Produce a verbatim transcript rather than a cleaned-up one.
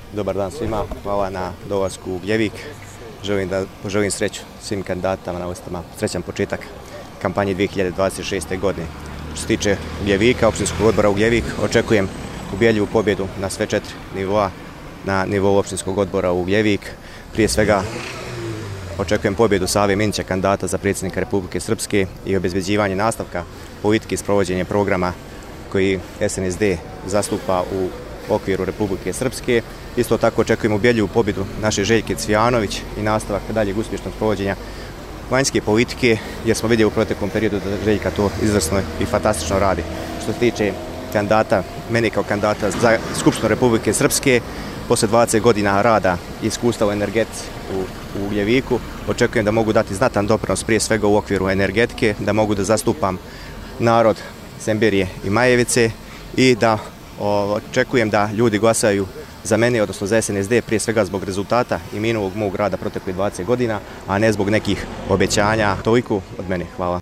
Dobar dan svima, hvala na dolasku u Ugljevik. Želim da poželim sreću svim kandidatama na listama, srećan početak kampanje dvije hiljade dvadeset šeste. godine. Što se tiče Ugljevika, općinskog odbora Ugljevik, očekujem ubjedljivu pobjedu na sve četiri nivoa, na nivou općinskog odbora Ugljevik. Prije svega očekujem pobjedu Save Minića, kandidata za predsjednika Republike Srpske, i obezbeđivanje nastavka politike i sprovođenje programa koji S N S D zastupa u okviru Republike Srpske. Isto tako očekujemo ubjedljivu pobjedu naše Željke Cvijanović i nastavak daljeg uspješnog provođenja vanjske politike, jer smo vidjeli u proteklom periodu da Željka to izvrsno i fantastično radi. Što se tiče kandidata, meni kao kandidata za Skupštinu Republike Srpske, poslije dvadeset godina rada i iskustva u energetici u, u Ugljeviku, očekujem da mogu dati znatan doprinos prije svega u okviru energetike, da mogu da zastupam narod Semberije i Majevice i da očekujem da ljudi glasaju za mene, odnosno za S N S D, prije svega zbog rezultata i minulog mog rada proteklih dvadeset godina, a ne zbog nekih obećanja. Toliko od mene. Hvala.